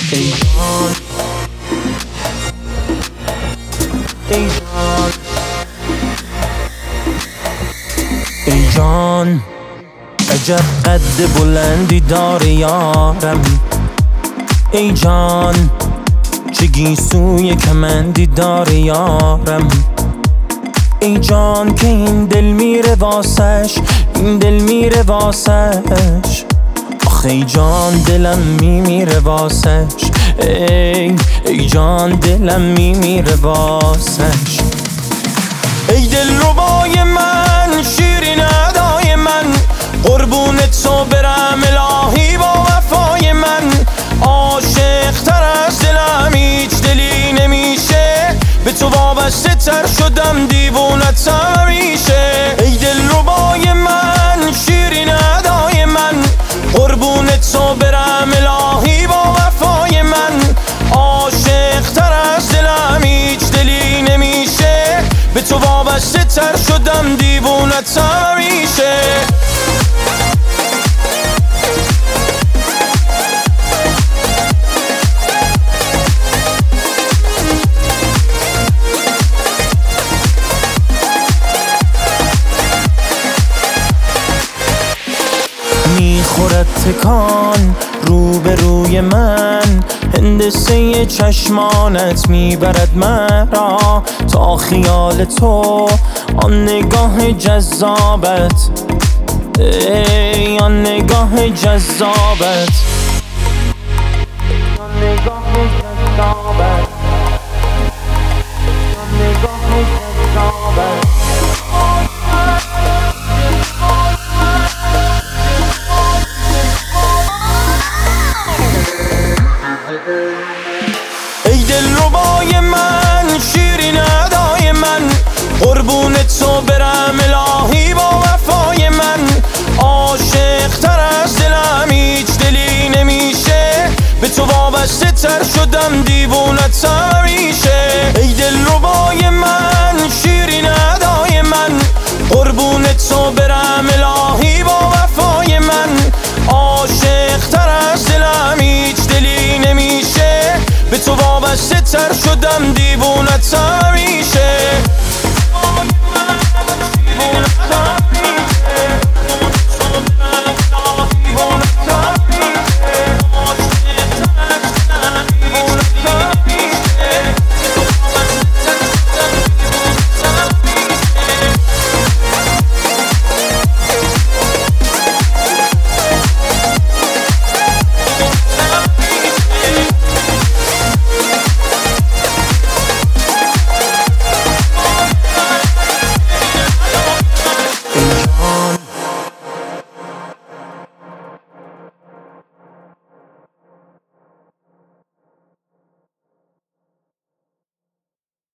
ای جان ای جان ای جان عجب قد بلندی داره یارم. ای جان چه گیسوی کمندی داره یارم. ای جان که این دل میره واسش، این دل میره واسش. آخه ای جان دلم میمیره واسش. ای جان دلم میمیره واسش. ای دل ربای من، شیرین ادای من، قربونت تو برم الهی با وفای من. عاشق تر از دلم هیچ دلی نمیشه، به تو وابسته تر شدم دیوونتم همیشه. ای دل ربای من، شیرین ادای من، قربونت تو برم الهی با وفای من. عاشق تر از دلم هیچ دلی نمیشه، به تو وابسته تر شدم دیوونتم همیشه. میخورد تکان روبروی من، هندسه چشمانت میبرد مرا تا خیال تو، آن نگاه جذابت، ای آن نگاه جذابت، آن نگاه جذابت، آن نگاه جذابت. ای دل ربای من، شیرین ادای من، قربونت تو برم الهی با وفای من. عاشق تر از دلم هیچ دلی نمیشه، به تو وابسته تر شدم دیوونتم همیشه. ای دل ربای من، شیرین ادای من، قربونت تو برم الهی با وفای من. عاشق تر از دلم هیچ دلی نمیشه، به تو وابسته تر شدم دیوونتم.